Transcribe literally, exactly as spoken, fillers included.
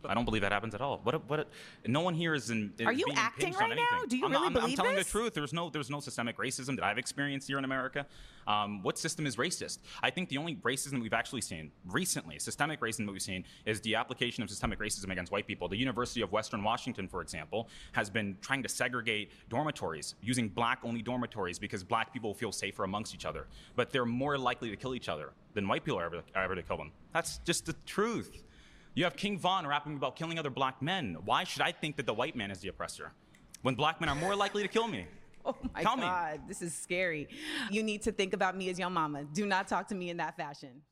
I don't believe that happens at all. What? What? No one here is in. Is Are you being acting impinged right on now? anything. Do you I'm, really I'm, believe I'm telling this? the truth. There's no. There's no systemic racism that I've experienced here in America. Um, what system is racist? I think the only racism we've actually seen recently, systemic racism that we've seen, is the application of systemic racism against white people. The University of Western Washington, for example, has been trying to segregate dormitories using black-only dormitories because black people feel safer amongst each other, but they're more likely to kill each other than white people are ever, are ever to kill them. That's just the truth. You have King Von rapping about killing other black men. Why should I think that the white man is the oppressor when black men are more likely to kill me? Oh my Tell God, me. this is scary. You need to think about me as your mama. Do not talk to me in that fashion.